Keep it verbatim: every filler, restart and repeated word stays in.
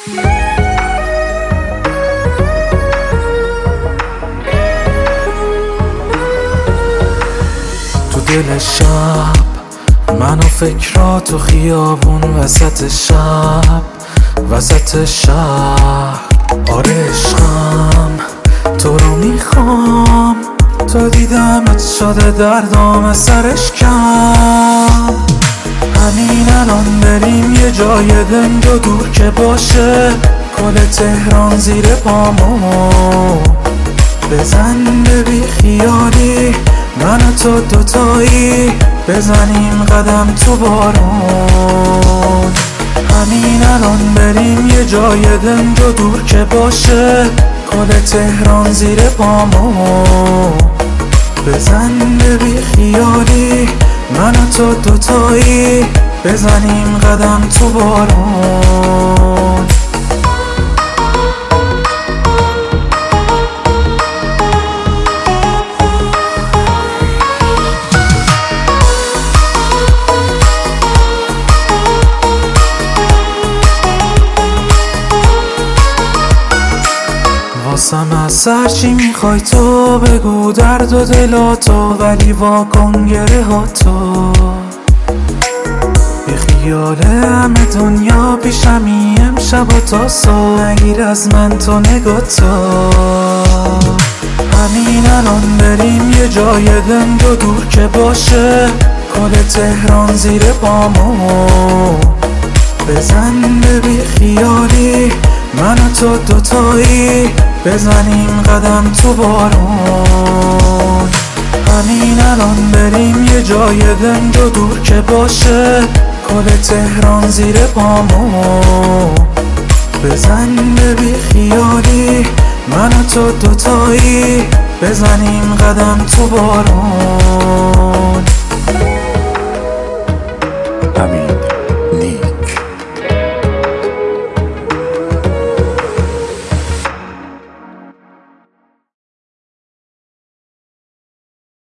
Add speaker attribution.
Speaker 1: تو دل شب من و فکرات و خیابون وسط شب وسط شهر. آره عشقم تو رو میخوام، تا دیدمت شده دردام سرش کم. همین الان بریم یه جای دنگ و دور که باشه، کل تهران زیر پامو بزن به بی خیالی، من و تو دوتایی بزنیم قدم تو بارون. همین الان بریم یه جای دنگ و دور که باشه، کل تهران زیر پامو بزن به بی خیالی، من و تو دوتایی بزنیم قدم تو بارون. واسم از هرچی میخوای تو بگو، درد و دلاتو، ولی واکن گره ها تو. بی خیال همه دنیا پیشمی امشب و تا صبح، نگیر از من تو نگاه تو. همین الان بریم یه جای دنگ و دور که باشه، کل تهران زیر پامو بزن به بی خیالی، من و تو دوتایی بزنیم قدم تو بارون. همین الان بریم یه جای دنگ و دور که باشه، کل تهران زیر پامو بزن به بی خیالی، من و تو دوتایی بزنیم قدم تو بارون.